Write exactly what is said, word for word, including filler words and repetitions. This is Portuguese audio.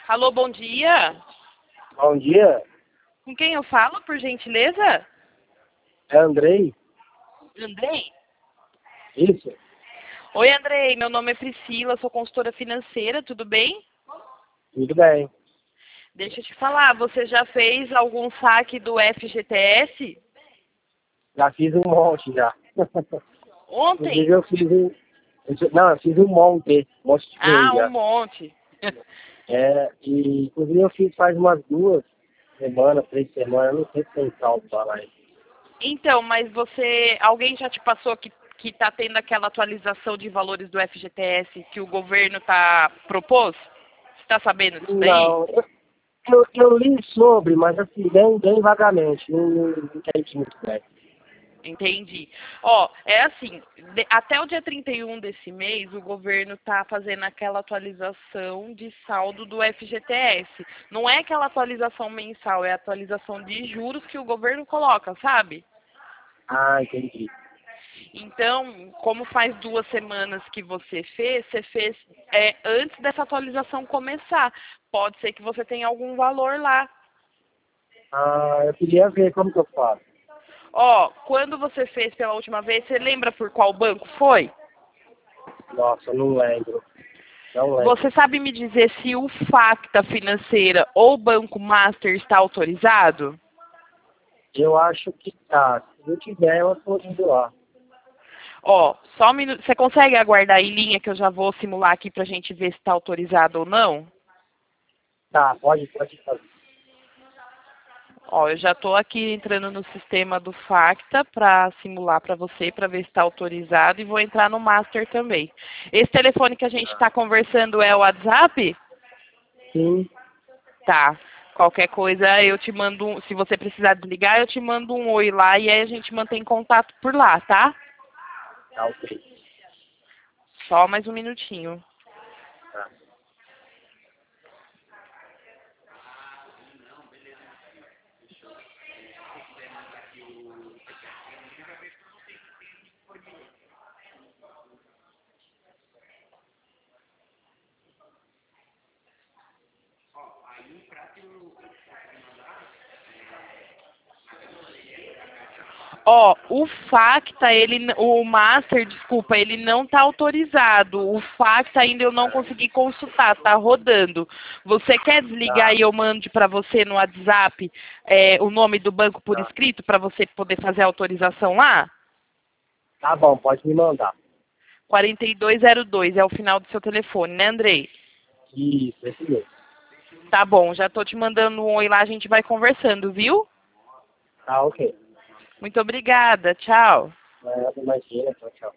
Alô, bom dia. Bom dia, Com quem eu falo, por gentileza? é Andrei? Andrei? Isso? Oi, Andrei. Meu nome é Priscila, sou consultora financeira, tudo bem? Tudo bem. Deixa eu te falar, você já fez algum saque do F G T S? Já fiz um monte já. Ontem? Inclusive eu fiz um. eu- Não, eu fiz um monte, um monte de vez Ah, um já. monte. É, e inclusive eu fiz faz umas duas semanas, três semanas, eu não sei se tem saldo pra lá. Então, mas você, alguém já te passou que que está tendo aquela atualização de valores do F G T S que o governo tá propôs? Você está sabendo disso daí? Não, eu, eu, eu li sobre, mas assim, bem, bem vagamente, não, não não entendi muito bem. Entendi. Ó, é assim, de- até o dia trinta e um desse mês, o governo está fazendo aquela atualização de saldo do F G T S. Não é aquela atualização mensal, é a atualização de juros que o governo coloca, sabe? Ah, entendi. Então, como faz duas semanas que você fez, você fez é, antes dessa atualização começar. Pode ser que você tenha algum valor lá. Ah, eu queria ver como que eu faço. Ó, quando você fez pela última vez, você lembra por qual banco foi? Nossa, eu não lembro. Não lembro. Você sabe me dizer se o Facta Financeira ou o Banco Master está autorizado? Eu acho que tá. Se eu tiver, eu tô indo lá. Ó, só um minuto. Você consegue aguardar em linha que eu já vou simular aqui para a gente ver se está autorizado ou não? Tá, pode, pode fazer. Ó, eu já estou aqui entrando no sistema do Facta para simular para você, para ver se está autorizado e vou entrar no Master também. Esse telefone que a gente está conversando é o WhatsApp? Sim, Tá. Qualquer coisa eu te mando, um, se você precisar desligar, eu te mando um oi lá e aí a gente mantém contato por lá, tá? tá ok. Só mais um minutinho. Tá. Ó, o Facta, ele, n- o Master, desculpa, ele não tá autorizado. O Facta ainda eu não consegui consultar, tá rodando. Você quer desligar Tá, e eu mande para você no WhatsApp é, o nome do banco por tá. escrito para você poder fazer a autorização lá? Tá bom, pode me mandar. quarenta e dois zero dois é o final do seu telefone, né, Andrei? Isso, esse mesmo. Tá bom, já tô te mandando um oi lá, a gente vai conversando, viu? Tá ok. Muito obrigada, tchau. Nada, imagina, tchau, tchau.